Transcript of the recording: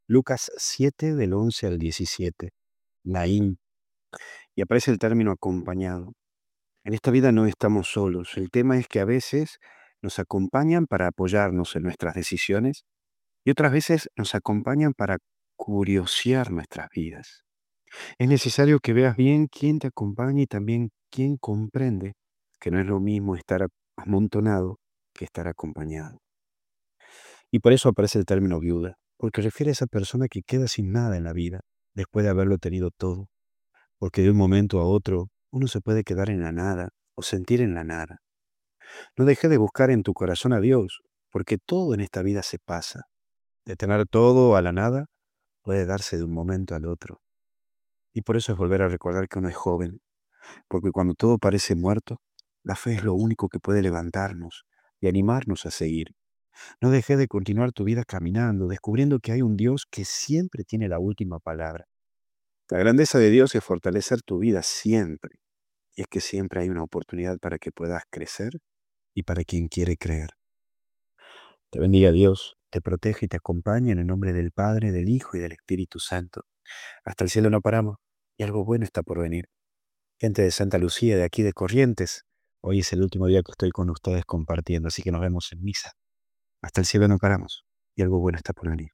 Lucas 7 del 11 al 17. Naín. Y aparece el término acompañado. En esta vida no estamos solos. El tema es que a veces nos acompañan para apoyarnos en nuestras decisiones y otras veces nos acompañan para curiosear nuestras vidas. Es necesario que veas bien quién te acompaña y también quién comprende que no es lo mismo estar amontonado que estar acompañado. Y por eso aparece el término viuda, porque refiere a esa persona que queda sin nada en la vida después de haberlo tenido todo, porque de un momento a otro uno se puede quedar en la nada o sentir en la nada. No dejes de buscar en tu corazón a Dios, porque todo en esta vida se pasa. De tener todo a la nada puede darse de un momento al otro. Y por eso es volver a recordar que uno es joven, porque cuando todo parece muerto, la fe es lo único que puede levantarnos y animarnos a seguir. No dejes de continuar tu vida caminando, descubriendo que hay un Dios que siempre tiene la última palabra. La grandeza de Dios es fortalecer tu vida siempre, y es que siempre hay una oportunidad para que puedas crecer y para quien quiere creer. Te bendiga Dios, te protege y te acompaña en el nombre del Padre, del Hijo y del Espíritu Santo. Hasta el cielo no paramos y algo bueno está por venir. Gente de Santa Lucía, de aquí de Corrientes, hoy es el último día que estoy con ustedes compartiendo, así que nos vemos en misa. Hasta el cielo no paramos y algo bueno está por venir.